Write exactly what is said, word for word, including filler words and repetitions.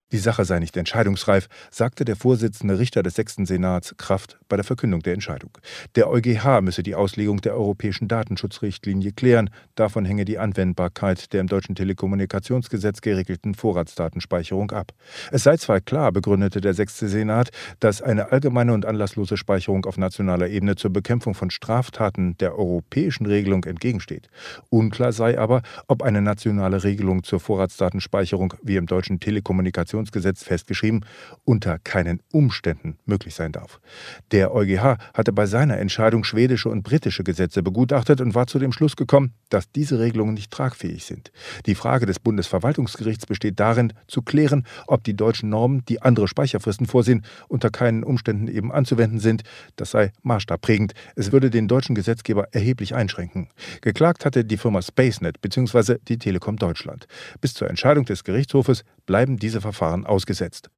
Die Sache sei nicht entscheidungsreif, sagte der Vorsitzende Richter des sechsten Senats Kraft bei der Verkündung der Entscheidung. Der EuGH müsse die Auslegung der europäischen Datenschutzrichtlinie klären. Davon hänge die Anwendbarkeit der im deutschen Telekommunikationsgesetz geregelten Vorratsdatenspeicherung ab. Es sei zwar klar, begründete der sechste Senat, dass eine allgemeine und anlasslose Speicherung auf nationaler Ebene zur Bekämpfung von Straftaten der europäischen Regelung entgegensteht. Unklar sei aber, ob eine nationale Regelung zur Vorratsdatenspeicherung wie im deutschen Telekommunikationsgesetz festgeschrieben, unter keinen Umständen möglich sein darf. Der EuGH hatte bei seiner Entscheidung schwedische und britische Gesetze begutachtet und war zu dem Schluss gekommen, dass diese Regelungen nicht tragfähig sind. Die Frage des Bundesverwaltungsgerichts besteht darin, zu klären, ob die deutschen Normen, die andere Speicherfristen vorsehen, unter keinen Umständen eben anzuwenden sind. Das sei maßstabprägend. Es würde den deutschen Gesetzgeber erheblich einschränken. Geklagt hatte die Firma SpaceNet bzw. die Telekom Deutschland. Bis zur Entscheidung des Gerichtshofes bleiben diese Verfahren ausgesetzt.